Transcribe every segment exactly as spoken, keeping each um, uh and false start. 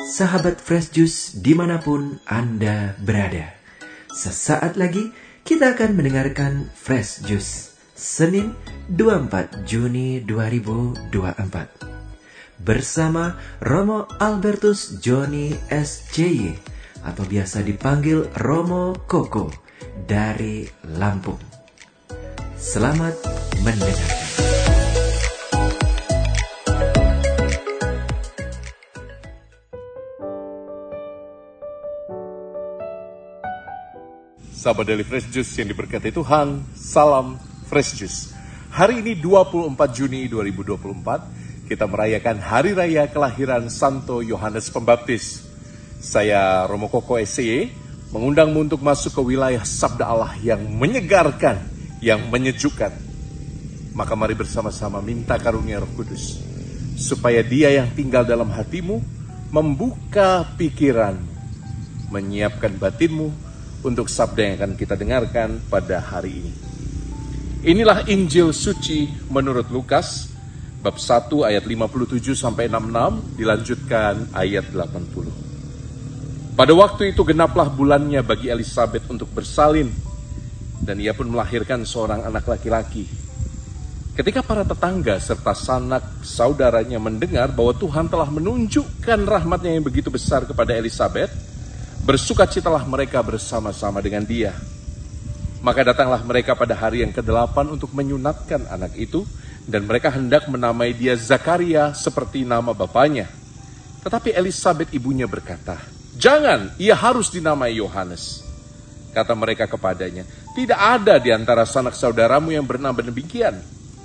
Sahabat Fresh Juice dimanapun Anda berada, sesaat lagi kita akan mendengarkan Fresh Juice Senin dua puluh empat Juni dua ribu dua puluh empat bersama Romo Albertus Joni S C Y atau biasa dipanggil Romo Koko dari Lampung. Selamat mendengarkan. Sahabat Daily Fresh Juice yang diberkati Tuhan, salam Fresh Juice. Hari ini dua puluh empat Juni dua ribu dua puluh empat, kita merayakan Hari Raya Kelahiran Santo Yohanes Pembaptis. Saya Romo Koko S C Y, mengundangmu untuk masuk ke wilayah Sabda Allah yang menyegarkan, yang menyejukkan. Maka mari bersama-sama minta karunia Roh Kudus, supaya Dia yang tinggal dalam hatimu, membuka pikiran, menyiapkan batinmu, untuk sabda yang akan kita dengarkan pada hari ini. Inilah Injil Suci menurut Lukas, bab satu ayat lima puluh tujuh sampai enam puluh enam, dilanjutkan ayat delapan puluh. Pada waktu itu genaplah bulannya bagi Elisabet untuk bersalin, dan ia pun melahirkan seorang anak laki-laki. Ketika para tetangga serta sanak saudaranya mendengar bahwa Tuhan telah menunjukkan rahmat-Nya yang begitu besar kepada Elisabet, bersukacitalah mereka bersama-sama dengan dia. Maka datanglah mereka pada hari yang kedelapan untuk menyunatkan anak itu, dan mereka hendak menamai dia Zakaria seperti nama bapaknya. Tetapi Elisabet ibunya berkata, "Jangan, ia harus dinamai Yohanes." Kata mereka kepadanya, "Tidak ada di antara sanak saudaramu yang bernama demikian."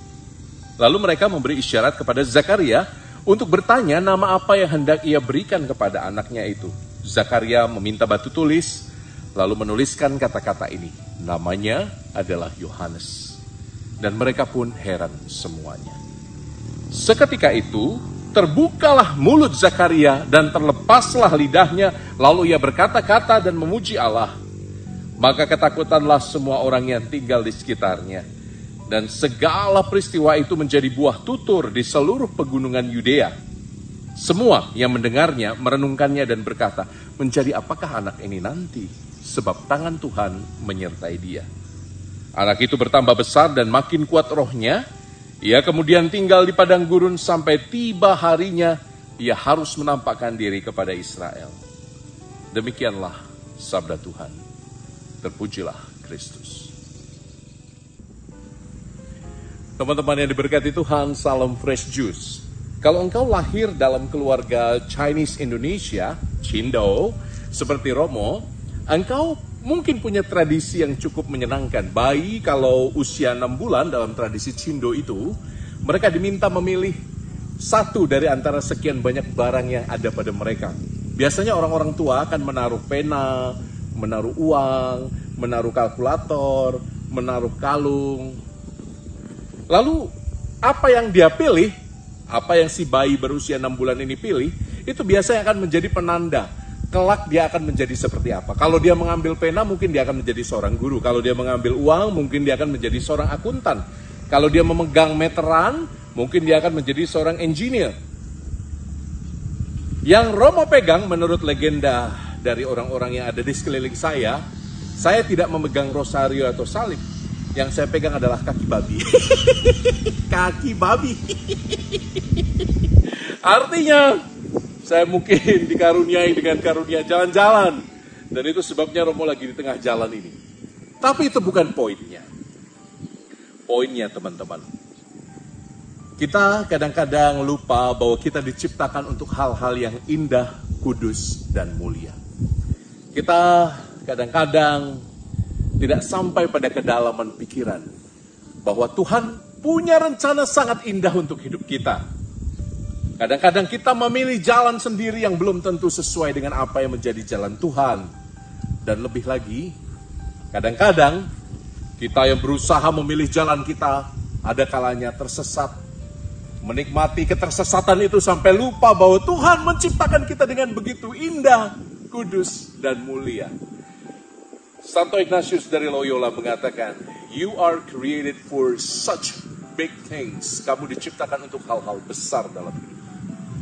Lalu mereka memberi isyarat kepada Zakaria untuk bertanya nama apa yang hendak ia berikan kepada anaknya itu. Zakaria meminta batu tulis, lalu menuliskan kata-kata ini, namanya adalah Yohanes. Dan mereka pun heran semuanya. Seketika itu, terbukalah mulut Zakaria dan terlepaslah lidahnya, lalu ia berkata-kata dan memuji Allah. Maka ketakutanlah semua orang yang tinggal di sekitarnya. Dan segala peristiwa itu menjadi buah tutur di seluruh pegunungan Yudea. Semua yang mendengarnya merenungkannya dan berkata, menjadi apakah anak ini nanti? Sebab tangan Tuhan menyertai dia. Anak itu bertambah besar dan makin kuat rohnya. Ia kemudian tinggal di padang gurun sampai tiba harinya ia harus menampakkan diri kepada Israel. Demikianlah sabda Tuhan. Terpujilah Kristus. Teman-teman yang diberkati Tuhan, salam Fresh Juice. Kalau engkau lahir dalam keluarga Chinese Indonesia, Cindo, seperti Romo, engkau mungkin punya tradisi yang cukup menyenangkan. Bayi kalau usia enam bulan dalam tradisi Cindo itu, mereka diminta memilih satu dari antara sekian banyak barang yang ada pada mereka. Biasanya orang-orang tua akan menaruh pena, menaruh uang, menaruh kalkulator, menaruh kalung. Lalu apa yang dia pilih, apa yang si bayi berusia enam bulan ini pilih, itu biasanya akan menjadi penanda. Kelak dia akan menjadi seperti apa. Kalau dia mengambil pena, mungkin dia akan menjadi seorang guru. Kalau dia mengambil uang, mungkin dia akan menjadi seorang akuntan. Kalau dia memegang meteran, mungkin dia akan menjadi seorang engineer. Yang Romo pegang, menurut legenda dari orang-orang yang ada di sekeliling saya, saya tidak memegang rosario atau salib. Yang saya pegang adalah kaki babi. Kaki babi. Artinya, saya mungkin dikaruniai dengan karunia jalan-jalan. Dan itu sebabnya Romo lagi di tengah jalan ini. Tapi itu bukan poinnya. Poinnya teman-teman. Kita kadang-kadang lupa bahwa kita diciptakan untuk hal-hal yang indah, kudus, dan mulia. Kita kadang-kadang tidak sampai pada kedalaman pikiran bahwa Tuhan punya rencana sangat indah untuk hidup kita. Kadang-kadang kita memilih jalan sendiri yang belum tentu sesuai dengan apa yang menjadi jalan Tuhan. Dan lebih lagi, kadang-kadang kita yang berusaha memilih jalan kita, ada kalanya tersesat. Menikmati ketersesatan itu sampai lupa bahwa Tuhan menciptakan kita dengan begitu indah, kudus, dan mulia. Santo Ignatius dari Loyola mengatakan, you are created for such big things. Kamu diciptakan untuk hal-hal besar dalam hidup.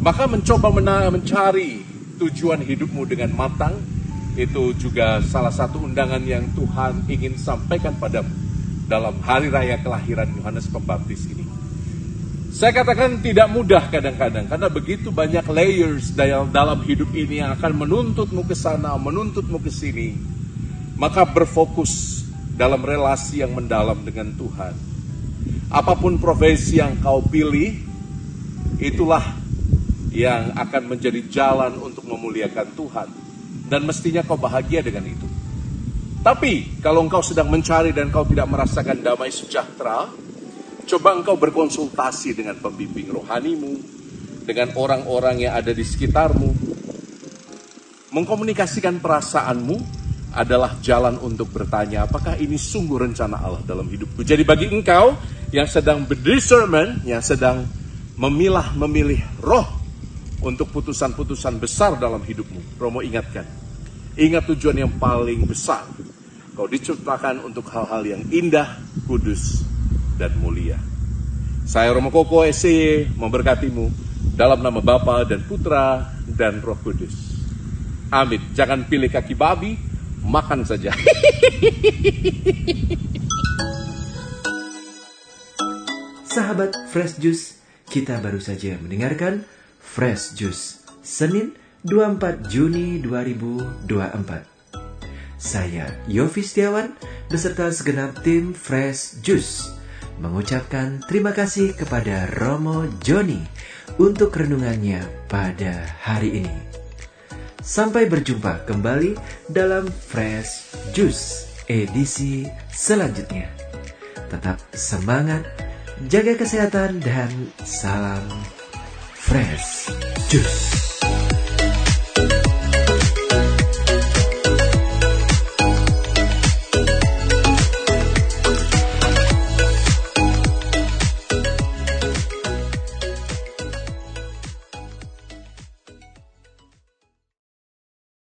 Maka mencoba mena- mencari tujuan hidupmu dengan matang, itu juga salah satu undangan yang Tuhan ingin sampaikan padamu dalam hari raya kelahiran Yohanes Pembaptis ini. Saya katakan tidak mudah kadang-kadang, karena begitu banyak layers dalam hidup ini yang akan menuntutmu ke sana, menuntutmu ke sini. Maka berfokus dalam relasi yang mendalam dengan Tuhan. Apapun profesi yang kau pilih, itulah yang akan menjadi jalan untuk memuliakan Tuhan. Dan mestinya kau bahagia dengan itu. Tapi kalau engkau sedang mencari dan kau tidak merasakan damai sejahtera, coba engkau berkonsultasi dengan pembimbing rohanimu, dengan orang-orang yang ada di sekitarmu. Mengkomunikasikan perasaanmu adalah jalan untuk bertanya, apakah ini sungguh rencana Allah dalam hidupku. Jadi bagi engkau yang sedang berdiscernment, yang sedang memilah-memilih roh untuk putusan-putusan besar dalam hidupmu, Romo ingatkan, ingat tujuan yang paling besar. Kau diciptakan untuk hal-hal yang indah, kudus, dan mulia. Saya Romo Koko S Y memberkatimu dalam nama Bapa dan Putra dan Roh Kudus. Amin. Jangan pilih kaki babi, makan saja. Sahabat Fresh Juice, kita baru saja mendengarkan Fresh Juice Senin dua puluh empat Juni dua ribu dua puluh empat. Saya Yofi Setiawan beserta segenap tim Fresh Juice mengucapkan terima kasih kepada Romo Joni untuk renungannya pada hari ini. Sampai berjumpa kembali dalam Fresh Juice edisi selanjutnya. Tetap semangat, jaga kesehatan, dan salam Fresh Juice.